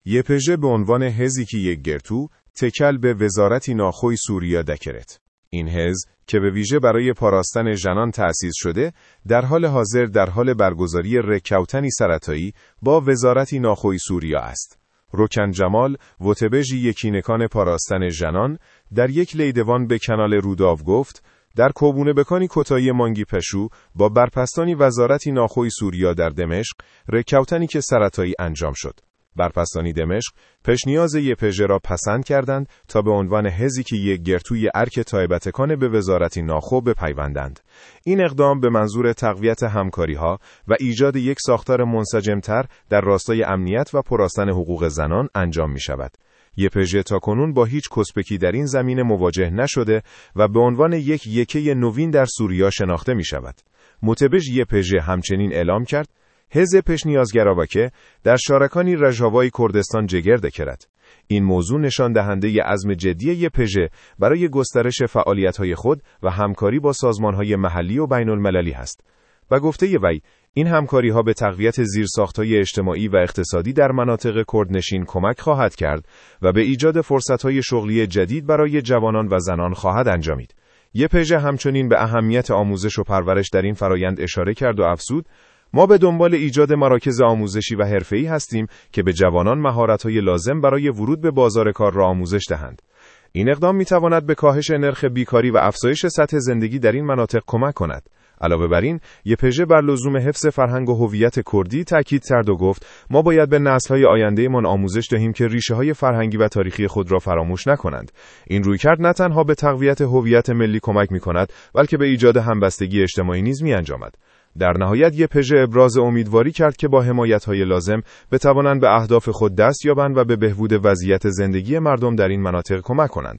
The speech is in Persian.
YPJ به عنوان حزیکی یک گرتو تکل به وزارتی ناخوی سوریا دکرت. این حزب که به ویژه برای پاراستن ژنان تأسیس شده، در حال حاضر در حال برگزاری رکوتنی سرطایی با وزارتی ناخوی سوریا است. روکن جمال، وتبژی یکینکان پاراستن ژنان، در یک لیدوان به کانال روداو گفت: در کوبونه بکانی کتایی مانگی پشو با برپستانی وزارتی ناخوی سوریا در دمشق، رکوتنی که سرطایی انجام شد. برپستانی دمشق پشنیاز YPJ را پسند کردند تا به عنوان حزیکی یک گرتوی ارک تایبتکان به وزارتی ناخو بپیوندند. این اقدام به منظور تقویت همکاری‌ها و ایجاد یک ساختار منسجم‌تر در راستای امنیت و پراستن حقوق زنان انجام می‌شود. YPJ تاکنون با هیچ کسبکی در این زمینه مواجه نشده و به عنوان یک یکه نوین در سوریا شناخته می‌شود. متبژ YPJ همچنین اعلام کرد: حزب پشنیازگراواکه در شارکانی رژاوای کردستان جگر دکرد. این موضوع نشان دهنده عزم جدی YPJ برای گسترش فعالیت‌های خود و همکاری با سازمان‌های محلی و بین‌المللی است. و گفته وی، این همکاری‌ها به تقویت زیرساخت‌های اجتماعی و اقتصادی در مناطق کردنشین کمک خواهد کرد و به ایجاد فرصت‌های شغلی جدید برای جوانان و زنان خواهد انجامید. YPJ همچنین به اهمیت آموزش و پرورش در این فرایند اشاره کرد و افزود: ما به دنبال ایجاد مراکز آموزشی و حرفه‌ای هستیم که به جوانان مهارت‌های لازم برای ورود به بازار کار را آموزش دهند. این اقدام می‌تواند به کاهش نرخ بیکاری و افزایش سطح زندگی در این مناطق کمک کند. علاوه بر این، YPJ بر لزوم حفظ فرهنگ و هویت کردی تاکید کرد و گفت: ما باید به نسل‌های آینده‌مان آموزش دهیم که ریشه‌های فرهنگی و تاریخی خود را فراموش نکنند. این رویکرد نه تنها به تقویت هویت ملی کمک می‌کند، بلکه به ایجاد همبستگی اجتماعی نیز می‌انجامد. در نهایت YPJ ابراز امیدواری کرد که با حمایت‌های لازم بتوانند به اهداف خود دست یابند و به بهبود وضعیت زندگی مردم در این مناطق کمک کنند.